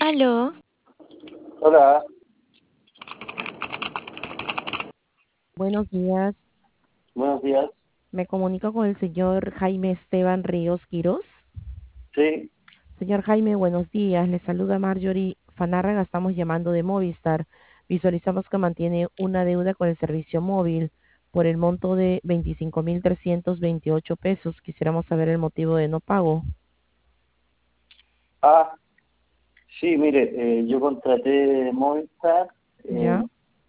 Aló, Hola, Buenos días, buenos días. me comunico con el señor Jaime Esteban Ríos Quirós. Sí, Señor Jaime, buenos días, le saluda Marjorie Fanárraga, estamos llamando de Movistar. Visualizamos que mantiene una deuda con el servicio móvil por el monto de 25.328 pesos. Quisiéramos saber el motivo de no pago. ah, sí, mire, yo contraté Movistar ¿Ya? eh,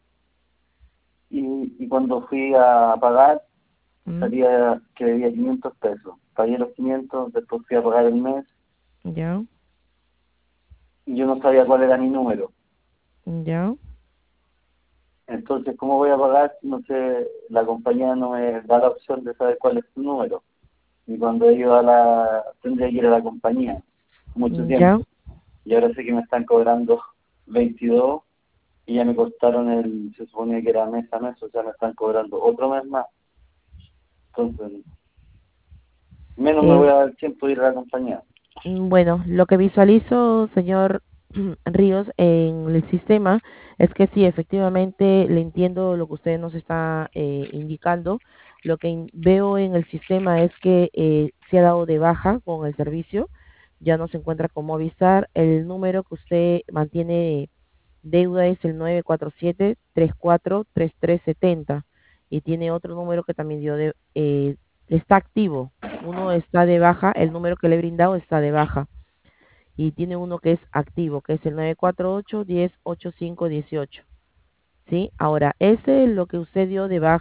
y cuando fui a pagar ¿Mm? salía que debía 500 pesos. Pagué los 500, después fui a pagar el mes ¿Ya? y yo no sabía cuál era mi número. ¿Ya? Entonces, ¿cómo voy a pagar si no sé, la compañía no me da la opción de saber cuál es su número? Y cuando he ido tendría que ir a la compañía mucho ¿Ya? tiempo. Y ahora sé que me están cobrando 22 y ya me costaron se suponía que era mes a mes, o sea, me están cobrando otro mes más. Entonces, menos me Eh, voy a dar tiempo de ir a la compañía. Bueno, lo que visualizo, señor Ríos, en el sistema es que sí, efectivamente, le entiendo lo que usted nos está indicando. Lo que veo en el sistema es que se ha dado de baja con el servicio, ya no se encuentra con Movistar. El número que usted mantiene deuda es el 947-343370 y tiene otro número que también está activo. Uno está de baja, el número que le he brindado está de baja y tiene uno que es activo, que es el 948-108518. ¿Sí? Ahora, ese es lo que usted dio de baja.